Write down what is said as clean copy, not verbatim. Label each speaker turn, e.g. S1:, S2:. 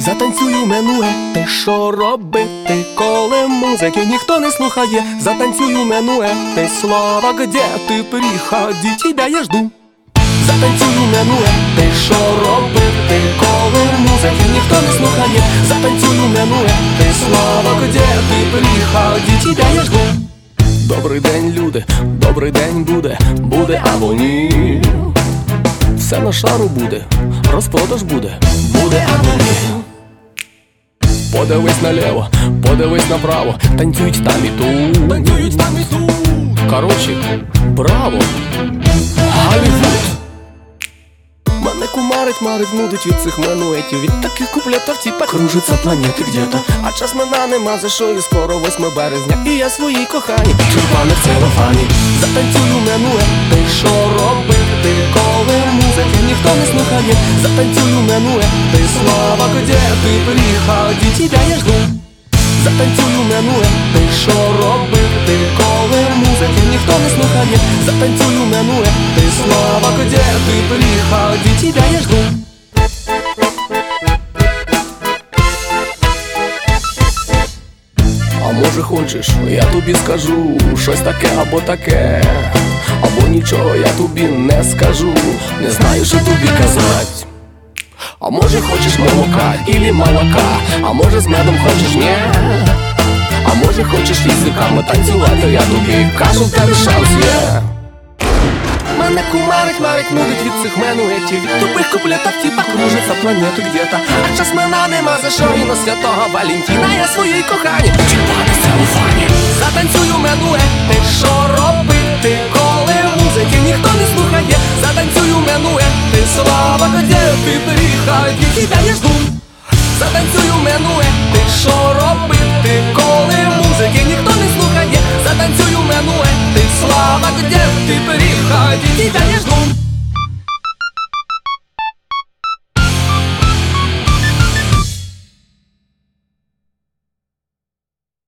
S1: Затанцюю минуе, ти що робити, коли музики ніхто не слухає? Затанцюю минуе, ти слава, где ти приходи, тебя я жду. Затанцюю минуе, ти що робити, коли музики ніхто не слухає? Затанцюю минуе, ти слава, где ти приходи, тебя я жду. Добрий день, люди, добрий день буде, буде або ні. Все на шару буде, розпродаж буде, буде або ні. Подивись наліво, подивись направо, танцюють там і тут, танцюють там і тут. Короче, браво, Голлівуд. Мене марить, нудить від цих мануетів, від таких куплетів типа кружиться планети где-то. А час мене нема за що, і скоро 8 березня, і я своїй кохані черпане в целофані. Затанцюю минуе, ти що робити, коли музики ніхто не слухає? Затанцюю минуе, ти слава, где ти приходи, тебя я жду. Затанцюю минуе, ти що робити, коли музики ніхто не слухає? Затанцюю минуе, ти слава, где ти приходи, тебя я жду. А може хочеш, я тобі скажу щось таке або таке, або нічого я тобі не скажу, не знаю, що тобі казать. А може хочеш молока или молока, а може з медом хочеш, ні. А може хочеш язиками танцювати, я тобі кажу, в тебе шанс є. Мене марить, нудить від цих мануетів, від тупих куплетів типа кружиться планети где-то. А час мене нема за що, і на святого Валентина я своїй кохані черпане в целофані. Затанцюю минуе, ти що робити, коли музики ніхто не слухає? Затанцюю минуе, ти слава, где ти приходи, тебя я жду. Затанцюю минуе, ти що робити, коли